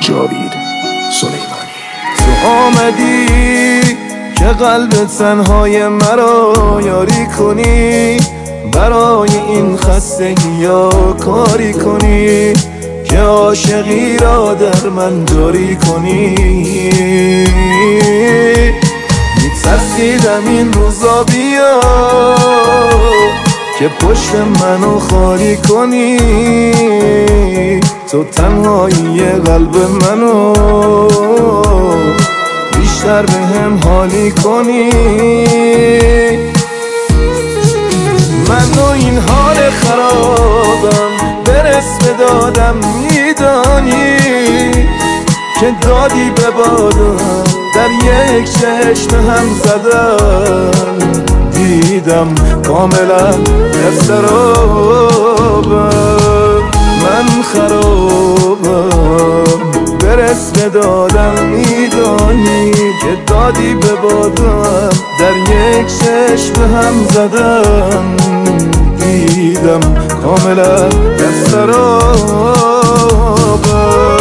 جاوید سلیمانی. تو آمدی که قلب تنهای مرا یاری کنی، برای این خستگی ها کاری کنی که عاشقی را در من جاری کنی. میترسیدم این روزا بیا که پشت منو خالی کنی، تو تنهایی قلب منو بیشتر به هم حالی کنی. منو این حال خرابم برس به دادم میدانی که دادی به بادم در یک چشم هم زدن، دیدم کاملا در سرابم. من خرابم برس به دادم میدانی که دادی به بادم در یک چشم هم زدم، دیدم کاملا در سرابم.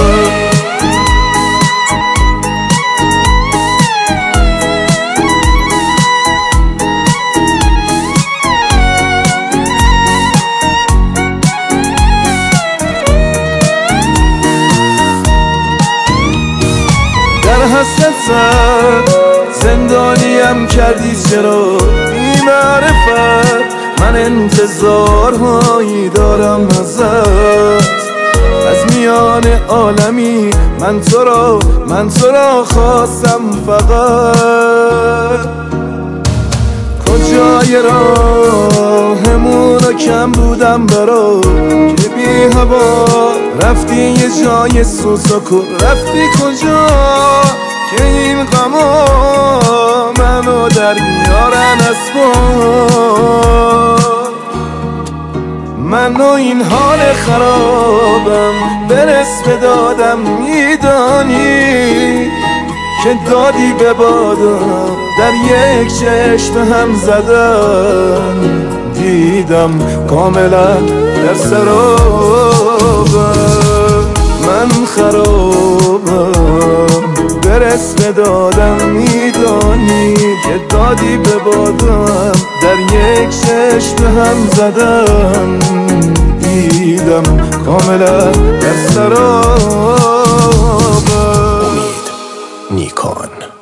حسرت زندانیم کردی چرا بی معرفت، من انتظارهایی دارم ازت از میان عالمی. من تو را خواستم فقط، کجای راهمونو کم بودم برا که بی هوا رفتی یه جای سوساکو، رفتی کجا که این غما منو در میارن اسباب. منو این حال خرابم برس به دادم میدانی که دادی به بادم در یک چشم هم زدن، دیدم کاملا در سرابم. من خرابم برس به دادم میدانی که دادی به بادم در یک چشم هم زدن، دیدم کاملا در سرابم. امید نیکان.